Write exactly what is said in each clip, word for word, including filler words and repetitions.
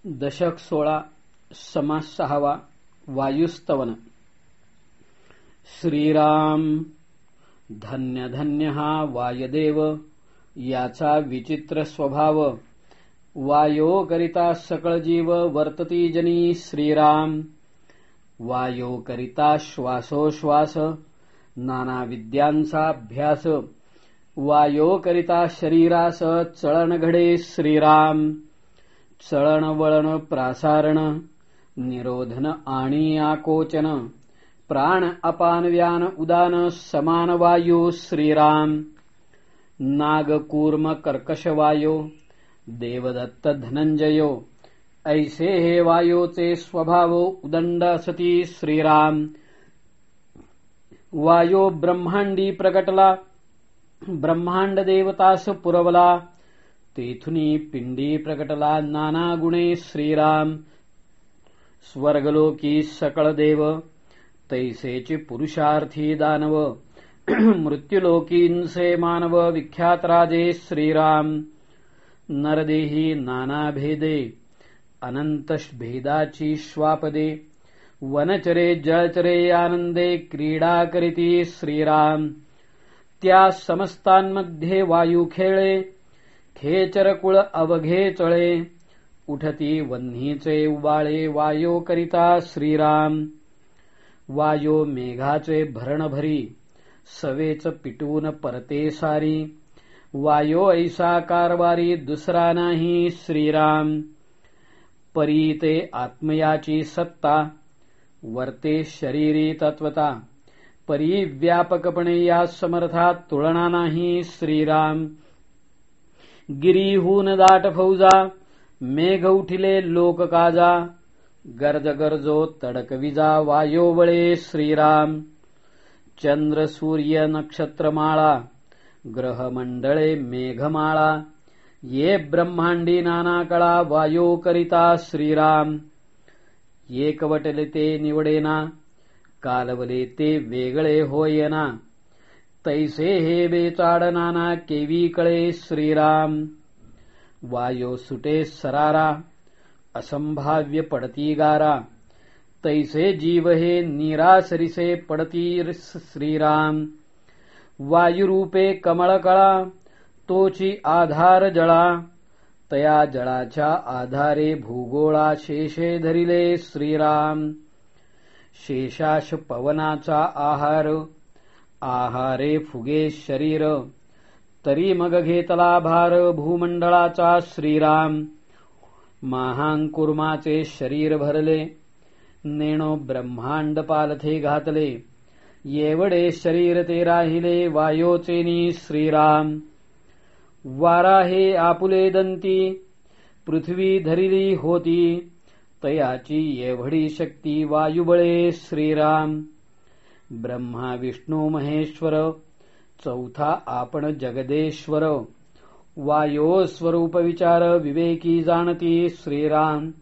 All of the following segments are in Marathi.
दशक सोळा समास सहावा वायुस्तवन. श्रीराम धन्य धन्य हा वायदेव, याचा विचित्र स्वभाव. वायो करिता सकळ जीव वर्तती जनी श्रीराम. वायो करिता श्वासोश्वास, नाना विद्यांचा अभ्यास. वायो करिता शरीरास चळण घडे श्रीराम. चळण वळण प्रासारण, निरोधन आणि आकोचन. प्राण अपान व्यान उदान समान वायू श्रीराम. नाग कूर्म कर्कश वायो, देवदत्त धनंजयो. ऐसे हे वायोचे स्वभाव उदंड असती श्रीराम. वायो ब्रह्मांडी प्रकटला, ब्रह्मांड देवतास पुरवला. तेथुनी पिंडी प्रकटला नाना गुणे श्रीराम. स्वर्गलोकी सकळ देव, तैसेची पुरुषार्थी दानव. मृत्युलोकींचे मानव विख्यात राजे श्रीराम. नरदेही नाना भेदे, अनंत भेदाची श्वापदे. वनचरे जळचरे आनंदे क्रीडा करीती श्रीराम. त्या समस्तांमध्ये वायू खेळे, खेचर कुळ अवघे चळे. उठती वन्हीचे उबाळे वायो करिता श्रीराम. वायो मेघाचे भरण भरी, सवेच पिटून परते सारी. वायो ऐसा कारवारी दुसरा नाही श्रीराम. परी ते आत्मयाची सत्ता, वर्ते शरीरी तत्वता. परी व्यापकपणे या समर्थात तुलना नाही श्रीराम. गिरीहून दाट फौजा, मेघ उठिले लोक काजा. गर्ज गरजो तडक विजा वायो बळे श्रीराम. चंद्र सूर्य नक्षत्रमाळा, ग्रहमंडळे मेघमाळा. ये ब्रह्मांडी नाना कळा वायो करिता श्रीराम. एकवटले ते निवडेना, कालवले ते वेगळे होयना. तैसे हे बेचाड नाना केवी कळे श्रीराम. वायो सुटे सरारा, असंभाव्य पडती गारा. तैसे जीव हे निरासरिसे पडती श्रीराम. वायुरूपे कमळ कळा, तोची आधार जळा. तया जळाच्या आधारे भूगोळा शेषे धरिले श्रीराम. शेषाश पवनाचा आहार, आहारे फुगे शरीर. तरी मग घेतला भार भूमंडळाचा श्रीराम. महांकुर्माचे शरीर भरले, नेणो ब्रह्मांड पालथे घातले. येवडे शरीर ते राहिले वायोचेनी श्रीराम. वारा हे आपुले दंती, पृथ्वी धरिली होती. तयाची एवढी शक्ती वायुबळे श्रीराम. ब्रह्मा विष्णू महेश्वर, चौथा आपण जगदेश्वर. वायो स्वरूप विचार विवेकी जाणती श्रीराम.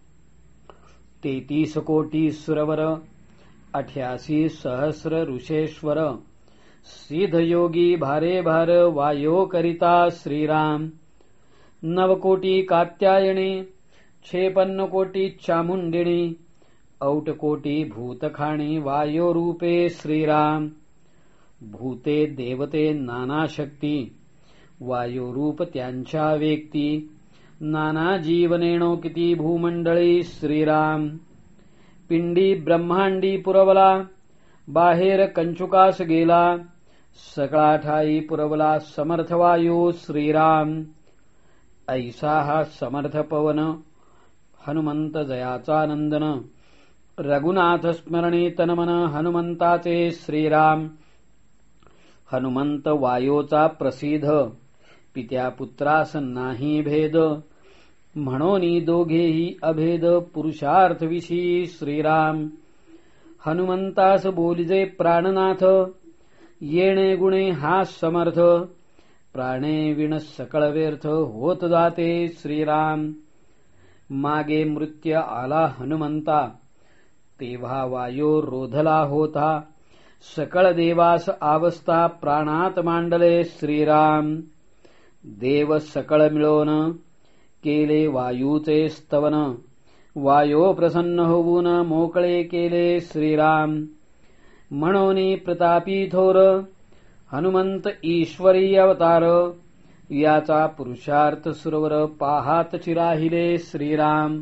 तेतीस कोटी सुरवर, अठ्यासी सहस्र ऋषेश्वर. सिद्धयोगी भारे भार वायो करिता श्रीराम. नवकोटी कात्यायणी, छेपन्न कोटी चामुंडिणी. औट कोटी भूतखाणी वायो रूपे श्रीराम. भूते देवते नाना शक्ती, वायो रूप त्यांच्या व्यक्ती. नाना जीवनेणो किती भूमंडळी श्रीराम. पिंडी ब्रह्मांडी पुरवला, बाहेर कंचुकास गेला. सगळा ठाई पुरवला समर्थ वायू श्रीराम. ऐसा हा समर्थ पवन, हनुमंत जयाचा नंदन. रघुनाथ स्मरणी तनमन हनुमंताचे श्रीराम. हनुमंत वायोचा प्रसिद्ध, पित्या पुत्रास नाही भेद. म्हणोनी दोघेही अभेद पुरुषार्थविषयी श्रीराम. हनुमंतास बोलिजे प्राणनाथ, येणे गुणे हा समर्थ. प्राणे विण सकळ व्यर्थ होत जाते श्रीराम. मागे मृत्य आला हनुमंता, तेव्हा वायो रोधला होता. सकळ देवास अवस्था प्राणात मांडले श्रीराम. देव सकळ मिळवून, केले वायूचे स्तवन. वायो प्रसन्न होऊन मोकळे केले श्रीराम. म्हणून प्रतापी थोर हनुमंत ईश्वरी अवतार. याचा पुरुषार्थ सुरवर पाहात चिराहिले श्रीराम.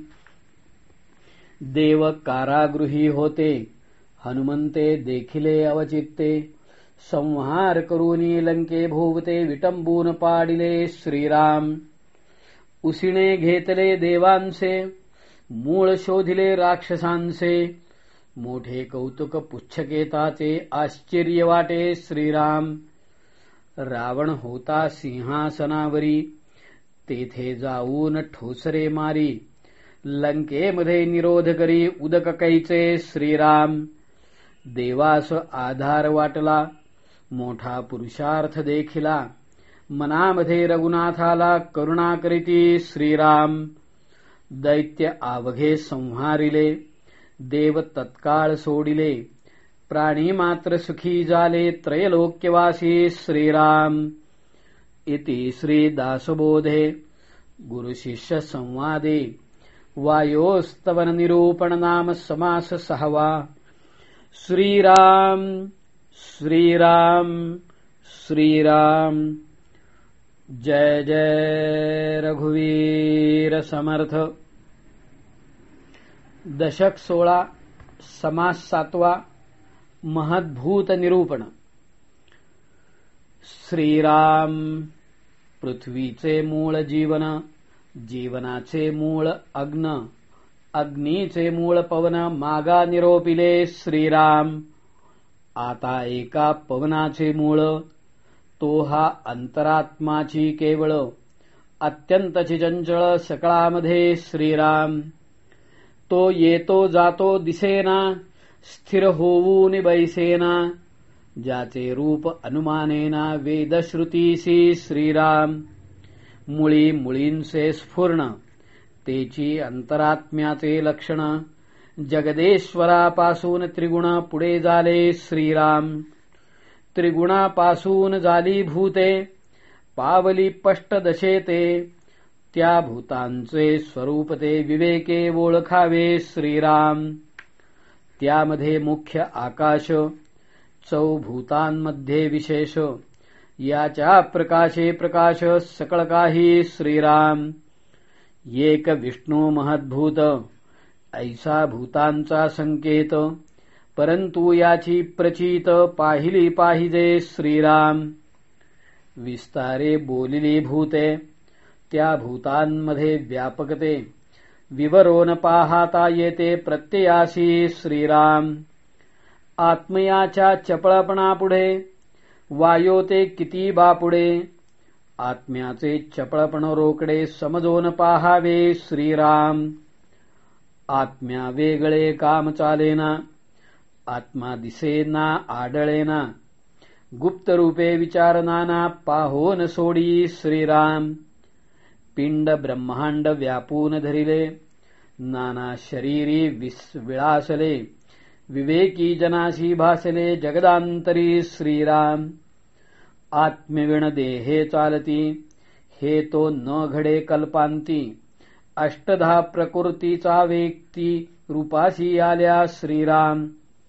देव कारागृही होते हनुमंते देखिले अवचित्ते. संहार करूनी लंके भोवते विटंबून पाडिले श्रीराम. उसिणे घेतले देवांचे मूळ शोधिले राक्षसांचे. मोठे कौतुक पुच्छकेताचे आश्चर्य वाटे श्रीराम. रावण होता सिंहासनावरी तेथे जाऊन ठोसरे मारी. लंकेमध्ये निरोध करी उदक कैचे श्रीराम. देवास आधार वाटला मोठा पुरुषार्थ देखिला. मनामध्ये रघुनाथाला करुणा करीती श्रीराम. दैत्य आवघे संहारिले देव तत्काळ सोडिले. प्राणी मात्र सुखी झाले त्रैलोक्यवासी श्रीराम. इति श्री दासबोधे गुरुशिष्य संवादे वायोस्तवन निरूपण नाम समास सहावा. श्रीराम श्रीराम श्रीराम. जय जय रघुवीर समर्थ. दशक सोळा समास सातवा महद्भूत निरूपण. श्रीराम पृथ्वीचे मूळ जीवन. जीवनाचे मूळ अग्न. अग्नीचे मूळ पवन मागा निरोपिले श्रीराम. आता एका पवनाचे मूळ तो हा अंतरात्माची केवळ. अत्यंतची चंचळ सकळामध्ये श्रीराम. तो येतो जातो दिसेना स्थिर होऊन बैसेना. ज्याचे रूप अनुमानेना वेदश्रुतीसी श्रीराम. मुळी मुळींचे स्फुरण तेची अंतरात्म्याचे लक्षण. जगदेश्वरापासून त्रिगुण पुढे झाले श्रीराम. त्रिगुणापासून झाली भूते पावली पष्ट दशेते. त्या भूतांचे स्वरूप ते विवेके ओळखावे श्रीराम. त्यामध्ये मुख्य आकाश चौभूतांमध्ये विशेष. याच्या प्रकाशे प्रकाश सकळ काही श्रीराम. एक विष्णू महद्भूत ऐसा भूतांचा संकेत. परंतु याची प्रचित पाहिली पाहिजे श्रीराम. विस्तारे बोलिली भूते त्या भूतांमध्ये व्यापकते. विवरोन पाहता येते प्रत्ययासी श्रीराम. आत्मयाच्या चपळपणापुढे वायो ते किती बापुडे. आत्म्याचे चपळपण रोकडे समजून पाहावे श्रीराम. आत्म्या वेगळे काम चालेना. आत्मा दिसेना आढळेना. गुप्त रूपे विचारनाना पाहोन सोडी श्रीराम. पिंड ब्रह्मांड व्यापून धरिले. नाना शरीरी विलासले. विवेकी जनासी भासले जगदांतरी श्रीराम. आत्मविण देहे चालती हे तो न घडे कल्पांती. अष्टधा प्रकृतीचा व्यक्ती रूपासी आल्या श्रीराम.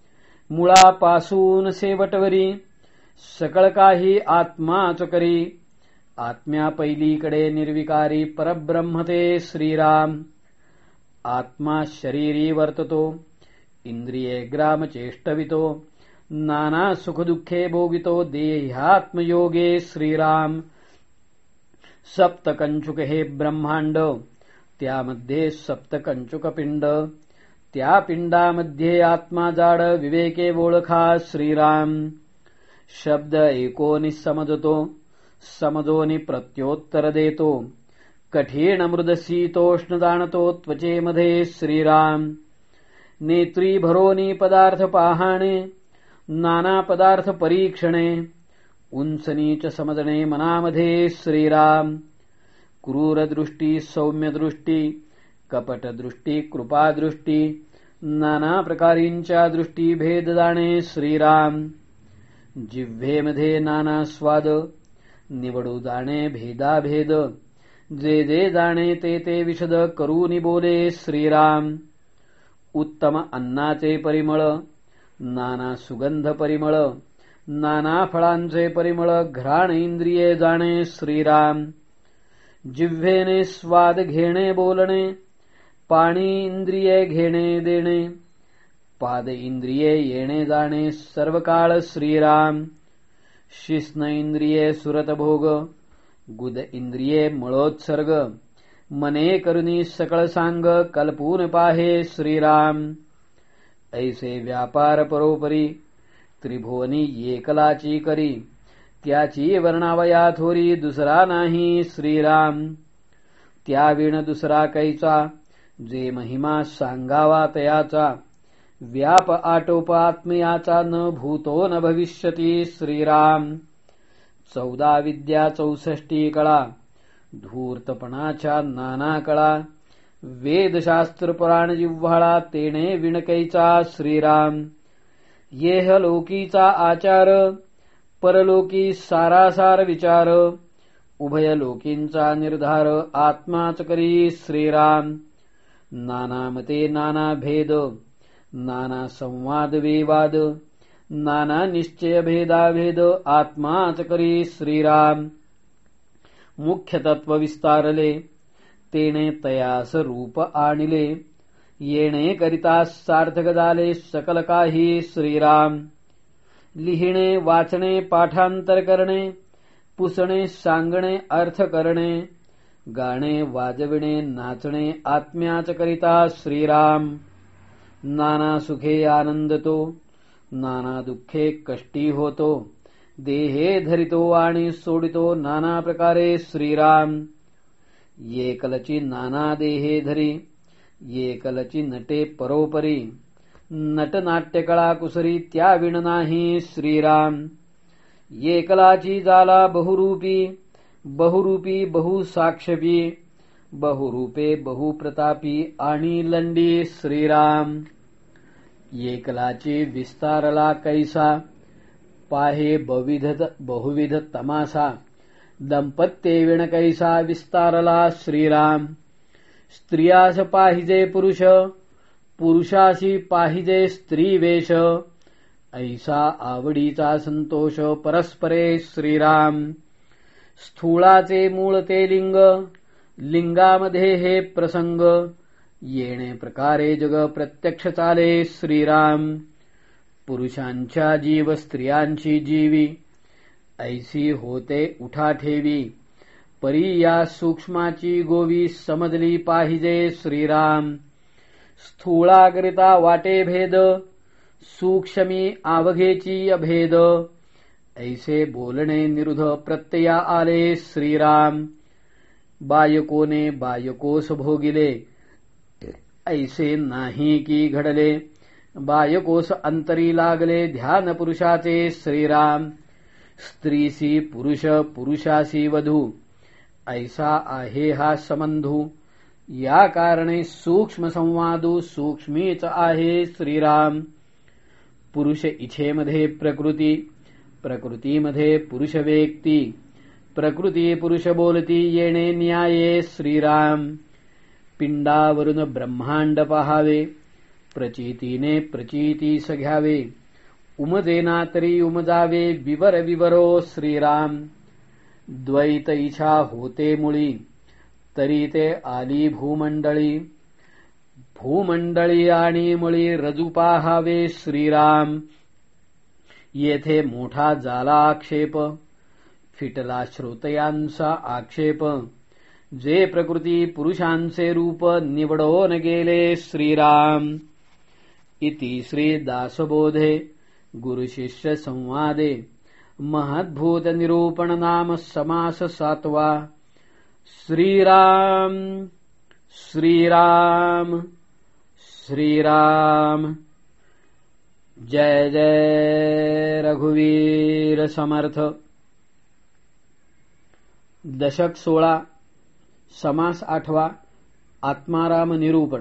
मुळापासून शेवटवरी सकळ काही आत्माच करी. आत्म्या पहिलीकडे निर्विकारी परब्रह्म ते श्रीराम. आत्मा शरीरी वर्ततो. इंद्रिये ग्राम चेष्टवितो. नाना सुखदुःखे भोगितो देहात्मयोगे श्रीराम. सप्तकंचुक हे ब्रह्मांड त्यामध्ये सप्तकंचुक पिंड. त्या पिंडामध्ये आत्मा जाड विवेके ओळखा श्रीराम. शब्द एकोनीस समजतो. समजोनी प्रत्योत्तर देतो. कठीण मृद शीतोष्ण जाणतो त्वचेमध्ये श्रीराम. नेत्री भरोनी पदार्थ पाहणे. नाना पदार्थ परीक्षणे. उंच नीच समजणे मनामध्ये श्रीराम. क्रूर दृष्टी सौम्य दृष्टी कपट दृष्टी कृपा दृष्टी. नाना प्रकारींच्या दृष्टी भेद जाणे श्रीराम. जिव्हेमध्ये नाना स्वाद निवडू जाणे भेदाभेद. जे जे जाणे ते ते विशद करूनी बोले श्रीराम. उत्तम अन्नाचे परिमळ, नाना सुगंध परिमळ, नाना फळांचे परिमळ घ्राण इंद्रिये जाणे श्रीराम. जिव्हेने स्वाद घेणे बोलणे, पाणी इंद्रिये घेणे देणे, पाद इंद्रिये येणे जाणे सर्व काळ श्रीराम. शिस्न इंद्रिये सुरत भोग, गुद इंद्रिये मळोत्सर्ग, मने करुनी सकळ सांग कल्पून पाहे श्रीराम. ऐसे व्यापार परोपरी, त्रिभुवनी एकलाची करी, त्याची वर्णावया थोरी दुसरा नाही श्रीराम. त्याविण दुसरा कैचा, जे महिमा सांगावा तयाचा, व्याप आटोप आत्मयाचा न भूतो न भविष्यती श्रीराम. चौदा विद्या चौसष्टी कळा, धूर्तपणाच्या नाना कळा, वेदशास्त्र पुराण जिव्हाळा तेने विणकैचा श्रीराम. येह लोकीचा आचार, परलोकी सारासार विचार, उभय लोकींचा निर्धार आत्माच करी श्रीराम. नाना मते नाना भेद, नाना संवाद विवाद, नाना निश्चय भेदाभेद आत्माच करी श्रीराम. मुख्य तत्व विस्तारले, तेने तयास रूप आणिले, येणे करिता सार्थक झाले सकल काही श्रीराम. लिहिणे वाचणे पाठांतर करणे, पुसणे सांगणे अर्थ करणे, गाणे वाजविणे नाचणे आत्म्याच करिता श्रीराम. नाना सुखे आनंदतो, नाना दुःखे कष्टी होतो, देहे धरितो आणि सोडितो नाना प्रकारे श्रीराम. एकलची नाना देहे धरी, एकलची नटे परोपरी, नटनाट्यकळा कुसरी त्याविण नाही श्रीराम. एकलाची जाला बहुरूपी, बहुरूपी बहुसाक्षपी, बहुरूपे बहुप्रतापी आणि लंडी श्रीराम. एकलाची विस्तारला कैसा, पाहे बहुविध बहुविध तमासा, दंपत्ये विण कैसा विस्तारला श्रीराम. स्त्रियास पाहिजे पुरुष, पुरुषासी पाहिजे स्त्री वेश, ऐसा आवडीचा संतोष परस्परे श्रीराम. स्थूळाचे मूळ ते लिंग, लिंगामध्ये हे प्रसंग, येणे प्रकारे जग प्रत्यक्ष चाले श्रीराम. पुरुषांच्या जीव स्त्रियांची जीवी, ऐसी होते उठा ठेवी, परी या सूक्ष्माची गोवी समजली पाहिजे श्रीराम. स्थूळाकरिता वाटे भेद, सूक्ष्मी आवघेची अभेद, ऐसे बोलणे निरुध प्रत्यया आले श्रीराम. बायकोने बायकोस भोगिले, ऐसे नाही की घडले, बायकोस अंतरी लागले ध्यान पुरुषाचे श्रीराम. स्त्रीसी पुरुष पुरुषासी वधू, ऐसा आहे हा संबंधू, या कारणे सूक्ष्म संवादू सूक्ष्मीच आहे श्रीराम. पुरुष इच्छेमध्ये प्रकृती, प्रकृतीमध्ये पुरुष व्यक्ती, प्रकृती पुरुष बोलती येणे न्याये श्रीराम. पिंडावरून ब्रह्मांड पहावे, प्रचितीने प्रचितीस घ्यावे, उमजेना तरी उमजावे विवर विवरो श्रीराम. द्वैत इच्छा होते मुळी, तरी ते आली भूमंडळी, भूमंडळी आणि मुळी रजू पाहावे श्रीराम. येथे मोठा झाला आक्षेप, फिटला श्रोतयांचा आक्षेप, जे प्रकृती पुरुषांचे रूप निवडून गेले श्रीराम. इति श्री दासबोधे गुरुशिष्य संवादे महद्भूत निरूपण नाम समास सातवा. श्रीराम श्रीराम श्रीराम. जय जय रघुवीर समर्थ. दशक सोळा, समास आठवा, आत्माराम निरूपण.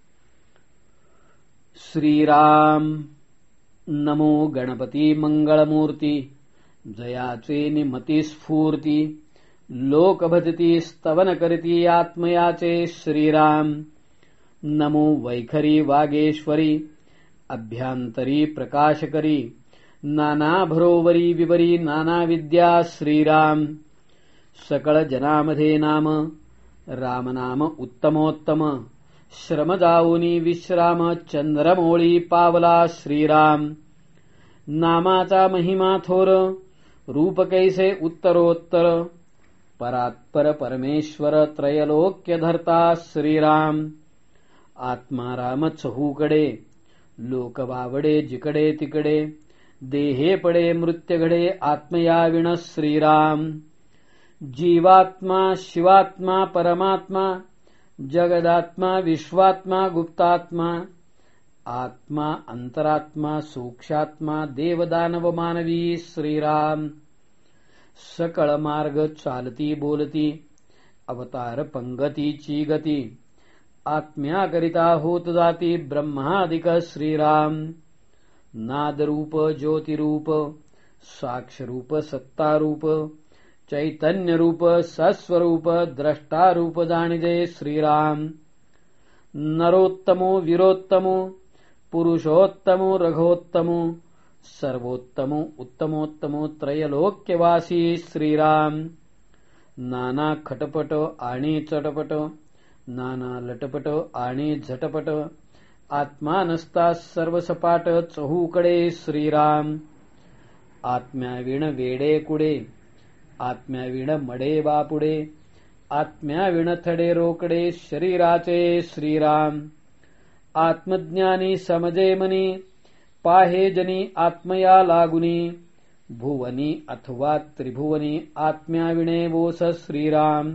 श्रीराम नमो गणपती मंगळमूर्ती, जयाचे निमती स्फूर्ती, लोक भजती स्तवन करती आत्मयाचे श्रीराम. नमो वैखरी वागेश्वरी अभ्यांतरी प्रकाश करी नाना भरोवरी विवरी नाना विद्या श्रीराम. सकळ जनामध्ये नाम रामनाम उत्तमोत्तम श्रम जाऊनी विश्राम चंद्रमोळी पावला श्रीराम. नामाचा महिमा थोर रूप कैसे उत्तरोत्तर परात्पर परमेश्वर त्रयलोक्य धरता श्रीराम. आत्मा राम चहूकडे लोक वावडे जिकडे तिकडे देहे पडे मृत्य घडे आत्मया विण श्रीराम. जीवात्मा शिवात्मा परमात्मा जगदात्मा विश्वात्मा गुप्तात्मा आत्मा अंतरात्मा सूक्ष्मात्मा देवदानव मानवी श्रीराम. सकळ मार्ग चालती बोलती अवतार पंगतीची गती आत्म्याकरिता होत जाती ब्रह्मादिक श्रीराम. नादरूप ज्योतिरूप साक्षरूप सत्तारूप चैतन्यरूप सस्वरूप द्रष्टारूप जाणिजे श्रीराम. नरोत्तमो वीरोत्तमो पुरुषोत्तमो रघोत्तमो सर्वोत्तमो उत्तमोत्तमो त्रयलोक्यवासी श्रीराम. नाना खटपट आणि चटपट नाना लटपट आणि झटपट आत्मा नसता सर्वसपाट चहूकडे श्रीराम. आत्म्याविण वेडे कुडे आत्म्याविण मडे बापुडे आत्म्याविण थडे रोकडे शरीराचे श्रीराम. आत्मज्ञानी समजे मनी पाहे जनी आत्मया लागुनी भुवनी अथवा त्रिभुवनी आत्म्याविणे बोस श्रीराम.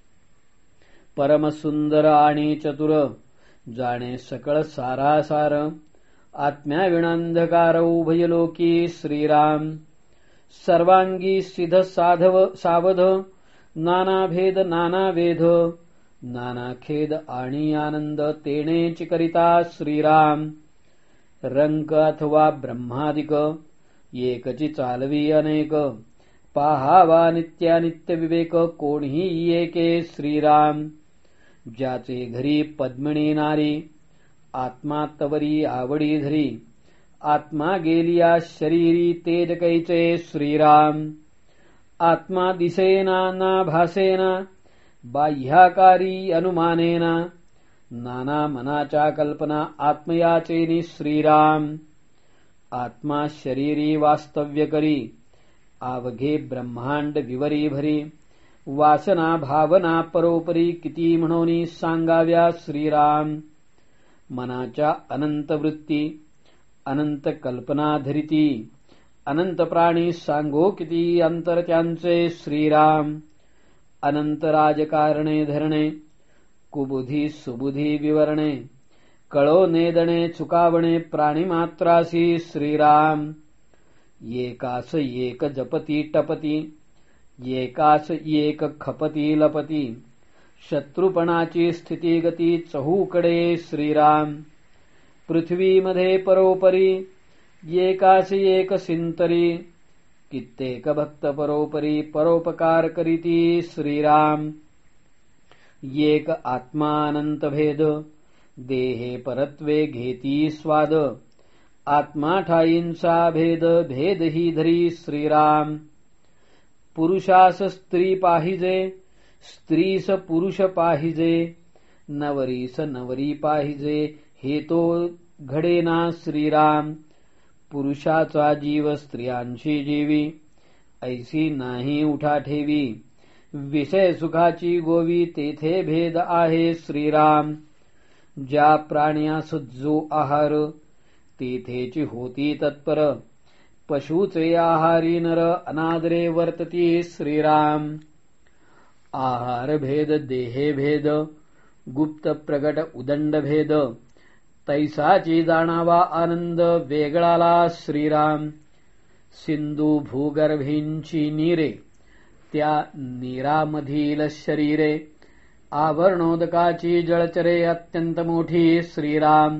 परमसुंदर आणि चतुर जाणे सकळ सारासार आत्म्याविणांधकार उभयलोकी श्रीराम. सर्वांगी सिद्ध साधव सावध नाना भेद नाना वेध नाना खेद आणि आनंद तेणेची करिता श्रीराम. रंक अथवा ब्रह्मादिक एकची चालवी अनेक पाहावा नित्यानित्य विवेक कोणीही एके श्रीराम. ज्याचे घरी पद्मिनी नारी आत्मा तवरी आवडी धरी आत्मा गेलिया शरीरी तेज कैचे श्रीराम. आत्मा दिसेना ना भासेना बाह्याकारी अनुमानेना नाना मनाच्या कल्पना आत्मयाचेनी श्रीराम. आत्मा शरीरी वास्तव्य करी आवघे ब्रह्मांड विवरी भरी वासना भावना परोपरी किती म्हणून सांगाव्या श्रीराम. मनाच्या अनंत वृत्ती अनंत कल्पना धरिती अनंत प्राणी सांगो किती अंतर त्यांचे श्रीराम. अनंत राजकारणे धरणे कुबुधी सुबुधी विवरणे कळो नेदणे चुकावणे प्राणीमात्रासी श्रीराम. एकास एक जपती टपती एकास एक खपती लपती शत्रुपणाची स्थिती गती चहूकडे श्रीराम. पृथ्वीमध्ये परोपरी एकास एक सिंतरी कित्येक भक्त परोपरी परोपकार करीती श्रीराम. एक आत्मानंत भेद देहे परत्वे घेती स्वाद आत्मा ठाईंचा भेद भेद ही धरी श्रीराम. पुरुषास स्त्री पाहिजे स्त्रीस पुरुष पाहिजे नवरीस नवरी पाहिजे हे तो घडेना श्रीराम. पुरुषाचा जीव स्त्रियांशी जीवी ऐसी नाही उठा ठेवी विषय सुखाची गोवी तेथे भेद आहे श्रीराम. ज्या प्राण्यास जो आहार तेथेची होती तत्पर पशुचे आहारी नर अनादरे वर्तती श्रीराम. आहार भेद देहे भेद गुप्त प्रगट उदंड भेद तैसाची जाणावा आनंद वेगळाला श्रीराम. सिंधू भूगर्भींची नीरे त्या नीरामधील शरीरे आवरणोदकाची जळचरे अत्यंत मोठी श्रीराम.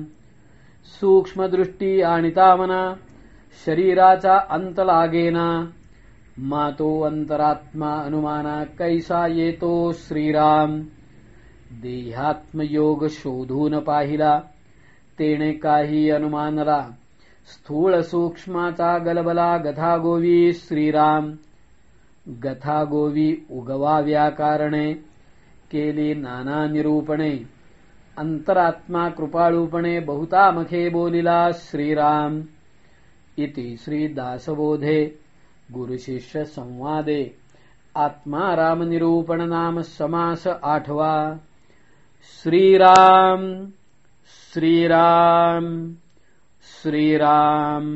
सूक्ष्म दृष्टी आणिता मना शरीराचा अंत लागेना मातो अंतरात्मा अनुमाना कैसा येतो श्रीराम. देहात्मयोग शोधून पाहिला तेणे काही अनुमानला. स्थूळ सूक्ष्माचा गलबला गथागोवी श्रीराम. गथागोवी उगवाव्या कारणे केली नाना निरूपणे. अंतरात्मा कृपाळूपणे बहुतामखे बोलिला श्रीराम. इति श्री दासबोधे गुरुशिष्य संवादे आत्मा राम निरूपण नाम समास आठवा. श्रीराम श्रीराम श्रीराम.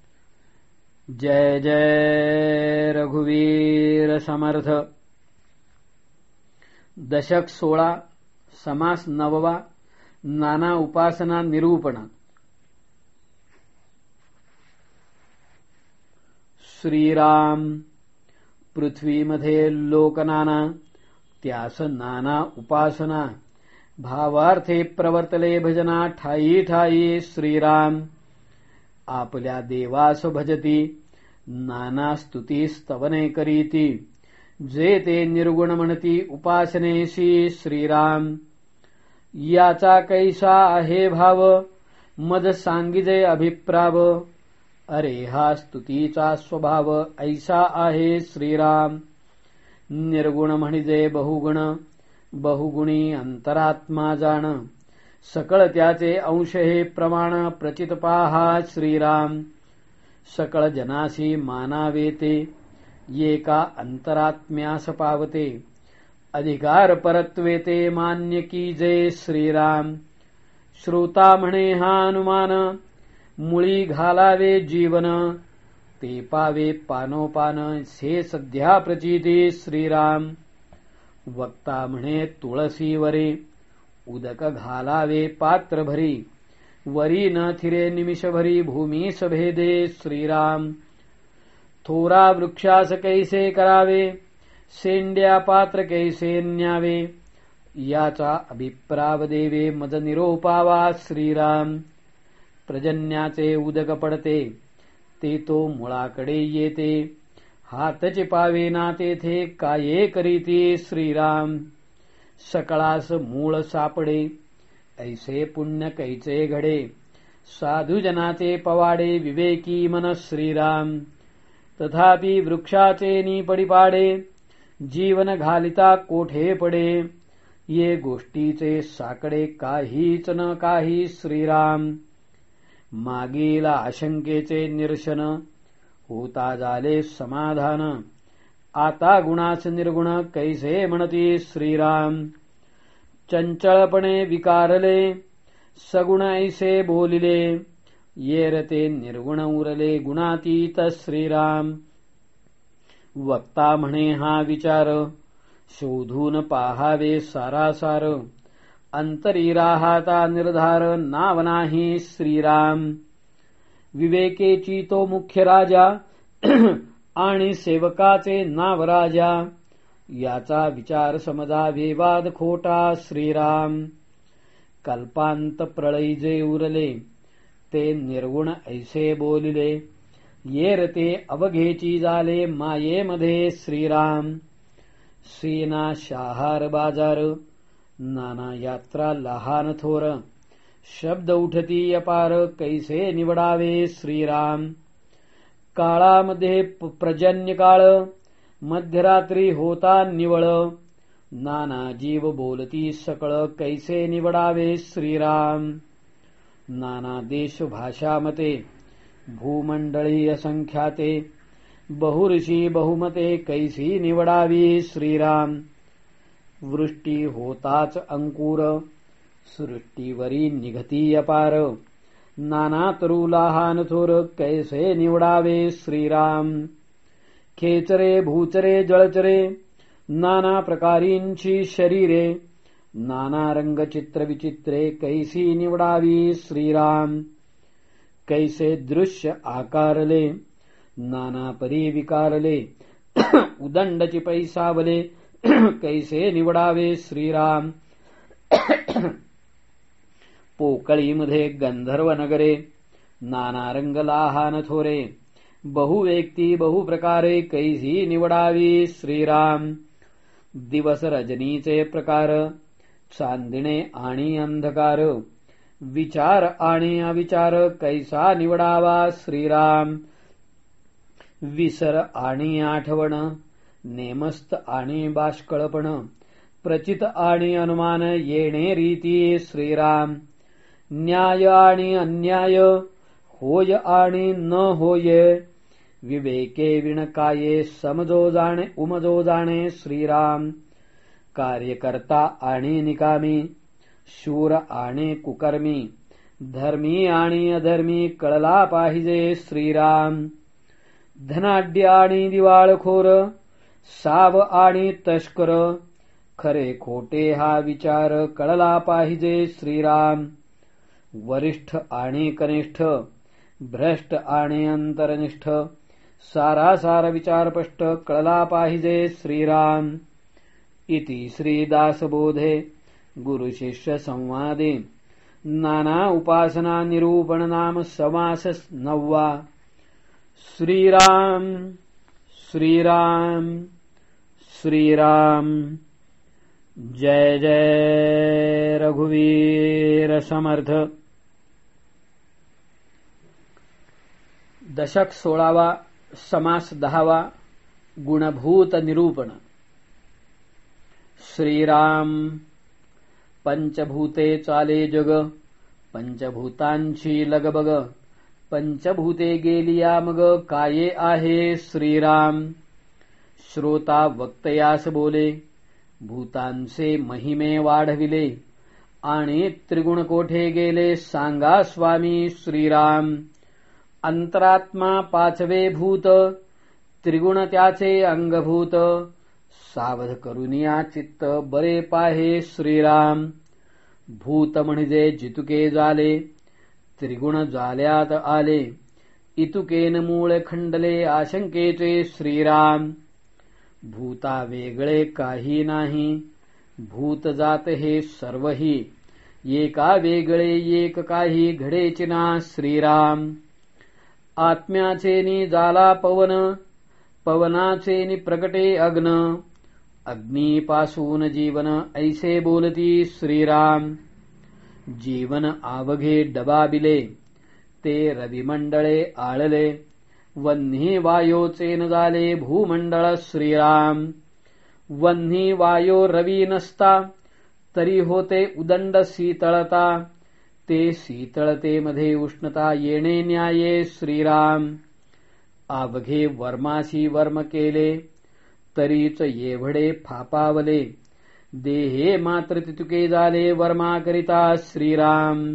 जय जय रघुवीर समर्थ. दशक सोळा. समास नववा. नाना उपासना निरूपण. श्रीराम. पृथ्वीमध्ये लोक नाना त्यास नाना उपासना. भावार्थे प्रवर्तले भजना ठाई ठाई श्रीराम. आपल्या देवास भजती नाना स्तुती स्तवने करीती. जे ते निर्गुण म्हणती उपासनेशी श्रीराम. याचा कैसा आहे भाव मद सांगिजे अभिप्राव. अरे हा स्तुतीचा स्वभाव ऐसा आहे श्रीराम. निर्गुण म्हणजे बहुगुण बहुगुणी अंतरात्मा जाण. सकळ त्याचे अंश हे प्रमाण प्रचित पाहा श्रीराम. सकळ जनासी मानावे ते येका अंतरात्म्यास पावते. अधिकार परत्वे ते मान्य की जय श्रीराम. श्रोता म्हणे हा अनुमान मुळी घालावे जीवन. ते पावे पानोपान से सध्या प्रचिती श्रीराम. वक्ता म्हणे तुळसीवरे उदक घालावे पात्र भरी. वरी न थिरे निमिषभरी भूमीस भेदे श्रीराम. थोरा वृक्षास कैसे करावे सेंड्या पात्र कैसे न्यावे. याचा अभिप्राव देवे मज निरोपावा श्रीराम. पर्जन्याचे उदक पडते ते तो मुळाकडे येते. हातचे पावे ना तेथे काये करीती श्रीराम. सकळास मूळ सापडे ऐसे पुण्य कैचे घडे. साधुजनाचे पवाडे विवेकी मन श्रीराम. तथापि वृक्षाचे निपडी पाडे जीवन घालिता कोठे पडे. ये गोष्टीचे साकडे काहीच न काही श्रीराम. मागील आशंकेचे निरसन होता झाले समाधान. आता गुणास निर्गुण कैसे म्हणती श्रीराम. चंचळपणे विकारले सगुण ऐसे बोलिले. येरते निर्गुण उरले गुणातीत श्रीराम. वक्ता म्हणे हा विचार शोधून पाहावे सारासार. अंतरी राहाता निर्धार नाव नाही श्रीराम. विवेकेची तो मुख्य राजा आणि सेवकाचे नाव राजा. याचा विचार समजावे वाद खोटा श्रीराम. कल्पांत प्रळय जे उरले ते निर्गुण ऐसे बोलिले. येरते अवघेची झाले मायेमध्ये श्रीराम. सेना शहार बाजार नाना यात्रा लहान थोर. शब्द उठती अपार कैसे निवडावे श्रीराम. काळामध्ये प्रजन्य काळ मध्यरात्री होता निवळ. नाना जीव बोलती सकळ कैसे निवडावे श्रीराम. नाना देश भाषामते भूमंडळी असंख्याते. बहुऋषी बहुमते कैसी निवडावी श्रीराम. वृष्टी होताच अंकुर सृष्टीवरी निघती अपार. नाना तरु लहान थोर कैसे निवडावे श्रीराम. खेचरे भूचरे जळचरे नाना प्रकारींची शरीरे. नाना रंग चित्र विचित्रे कैसी निवडावी श्रीराम. कैसे दृश्य आकारले नाना परी विकारले. उदंडची पैसावले कैसे निवडावे श्रीराम. पोकळीमध्ये गंधर्व नगरे नाना रंग लहान थोरे. बहुव्यक्ती बहुप्रकारे कैसी निवडावी श्रीराम. दिवस रजनीचे प्रकार, चांदणे आणि अंधकार, विचार आणि अविचार कैसा निवडावा श्रीराम. विसर आणि आठवण, नेमस्त आणि बाष्कळपण, प्रचित आणि अनुमान येणे रीती श्रीराम. न्याय आणि अन्याय, होय आणि न होय, विवेके विणकाये समजो जाणे उमजो जाणे श्रीराम. कार्यकर्ता आणि निकामी, शूर आणि कुकर्मी, धर्मी आणि अधर्मी कळला पाहिजे श्रीराम. धनाढ्य आणि दिवाळखोर, साव आणि तस्कर, खरे खोटे हा विचार कळला पाहिजे श्रीराम. वरिष्ठ आणि कनिष्ठ, भ्रष्ट आणि अंतरनिष्ठ, सारासार विचार स्पष्ट कळला पाहिजे श्रीराम. इति श्रीदासबोधे गुरुशिष्य संवादे नाना उपासना निरूपण नाम समास नववा. श्रीराम श्रीराम श्रीराम. जय जय रघुवीर समर्थ. दशक सोळावा, समास दहावा, गुणभूत निरूपण. श्रीराम. पंचभूते चाले जग, पंचभूतांची लगबग, पंचभूते गेलिया मग काये आहे श्रीराम. श्रोता वक्तयास बोले, भूतांचे महिमे वाढविले, आणि त्रिगुण कोठे गेले सांगा स्वामी श्रीराम. अंतरात्मा पाचवे भूत, त्रिगुण त्याचे अंगभूत, सावध करुनिया चित्त बरे पाहे श्रीराम. भूत म्हणजे जितुके झाले, त्रिगुण झाल्यात आले, इतुकेन मूळ खंडले आशंकेचे श्रीराम. भूता वेगळे काही नाही, भूत जात हे सर्वही, एका वेगळे एक काही घडेचे ना श्रीराम. आत्म्याचे नि जाला पवन, पवनाचे नि प्रकटे अग्न, अग्नीपासून जीवन ऐसे बोलती श्रीराम. जीवन आवघे डबाबिले, ते रविमंडळे आळले, वन्ही वायोचे न झाले भूमंडळ श्रीराम. वन्ही वायो रवी नसता, तरी होते उदंड शीतळता, ते शीतळतेमध्ये उष्णता येणे न्याये श्रीराम. आवघे वर्माशी वर्म केले, तरीच येवढे फापावले, देहे मात्र तितुके झाले वर्माकरिता श्रीराम.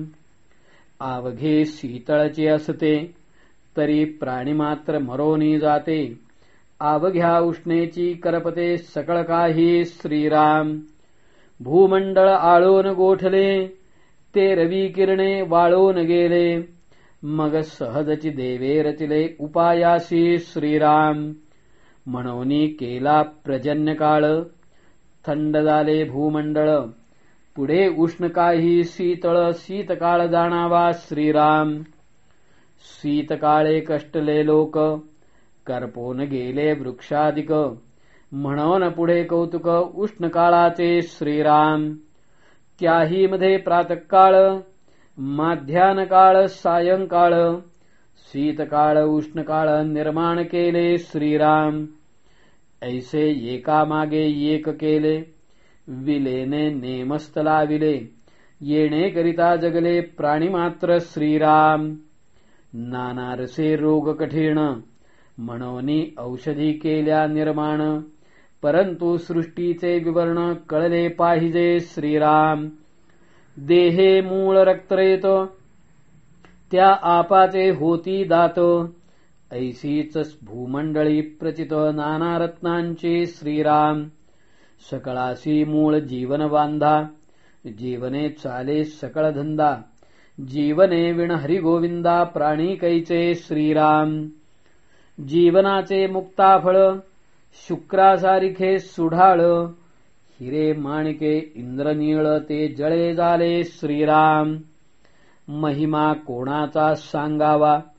आवघे शीतळचे असते, तरी प्राणी मात्र मरोनी जाते, आवघ्या उष्णेची करपते सकळ काही श्रीराम. भूमंडळ आळून गोठले, ते रवी किरणे वाळून गेले, मग सहजची देवे रचिले उपायासी श्रीराम. म्हणून केला प्रजन्य काळ, थंड झाले भूमंडळ, पुढे उष्ण काही शीतळ शीतकाळ जाणावा श्रीराम. शीतकाळे कष्टले लोक, करपून गेले वृक्षाधिक, म्हणून पुढे कौतुक उष्ण काळाचे श्रीराम. त्याही मध्ये प्रातःकाळ, माध्यान काळ सायंकाळ, शीतकाळ उष्णकाळ निर्माण केले श्रीराम. ऐसे एकामागे एक केले, विलेने नेमस्त लाविले, येणे करिता जगले प्राणी मात्र श्रीराम. नानारसे रोग कठीण, म्हणून औषधी केल्या निर्माण, परंतु सृष्टीचे विवरण कळले पाहिजे श्रीराम. देहे मूळ रक्तरेत, त्या आपाचे होती दात, ऐसीच भूमंडळी प्रचित नाना रत्नांचे श्रीराम. सकळासी मूळ जीवन बांधा, जीवने चाले सकळ धंदा, जीवने विण हरिगोविंदा प्राणी कैचे श्रीराम. जीवनाचे मुक्ताफळ, शुक्रासारिखे सुढाळ, हिरे माणिके इंद्रनीळ ते जळे झाले श्रीराम. महिमा कोणाचा सांगावा,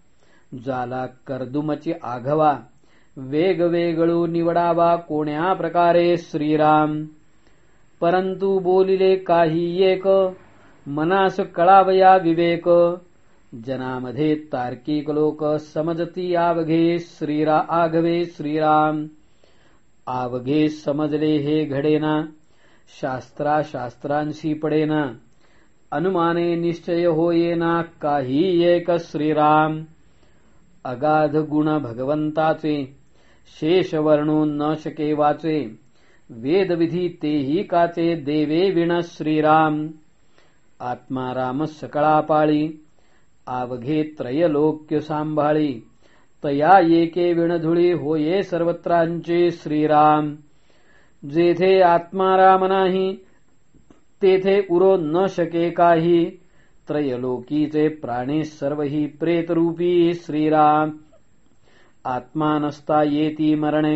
जाला कर्दुमची आघवा वेग वेगळू निवडावा कोण्या प्रकारे श्रीराम परंतु बोलिले काही एक मनास कळावया विवेक जनामध्ये तार्किक लोक समजती आवघे श्रीरा आघवे श्रीराम आवघे समजले हे घडेना शास्त्रा शास्त्रांशी पडेना अनुमाने निश्चय होयेना काही एक श्रीराम अगाध गुण भगवंताचे शेष वर्णून न शके वाचे वेदविधी तेही काचे देवे विण श्रीराम आत्मा राम सकळा पाळी आवघे त्रयलोक्य सांभाळी तया येके विणधुळी होये सर्वत्रांचे श्रीराम जेथे आत्मा राम नाही तेथे उरो न शके काही त्रयलोकीचे प्राणी सर्वही प्रेतरूपी श्रीराम आत्मा नसता येती मरणे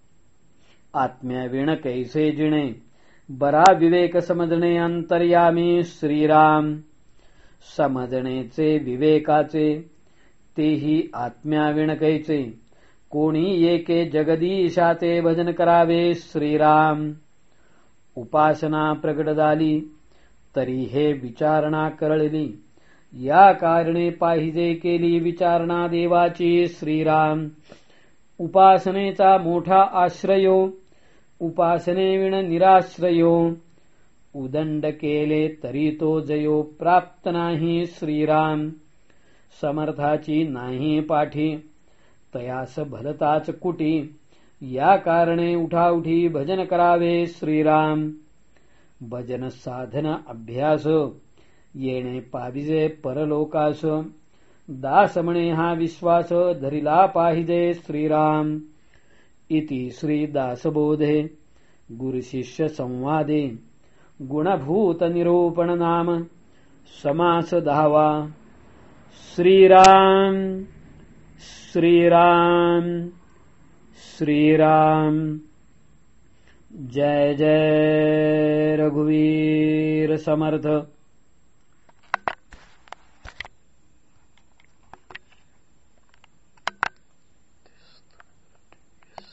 आत्म्याविण कैसे जिणे बरा विवेक समजणे अंतर्यामी श्रीराम समजणेचे विवेकाचे तेही आत्म्याविण कैचे कोणी येके जगदीशाचे भजन करावे श्रीराम उपासना प्रगट झाली तरी हे विचारणा करळली या कारणे पाहिजे केली विचारणा देवाची श्रीराम उपासनेचा मोठा आश्रयो उपासनेविण निराश्रयो उदंड केले तरी तो जयो प्राप्त नाही श्रीराम समर्थाची नाही पाठी तयास भलताच कुटी या कारणे उठाउठी भजन करावे श्रीराम भजन साधन अभ्यास येणे पाहिजे परलोकास दास म्हणे हा विश्वास धरिला पाहिजे श्रीराम इति श्री दासबोधे गुरुशिष्य संवादे गुणभूत निरूपण नाम समास दहावा श्रीराम श्रीराम श्रीराम जय जय रघुवीर समर्थ।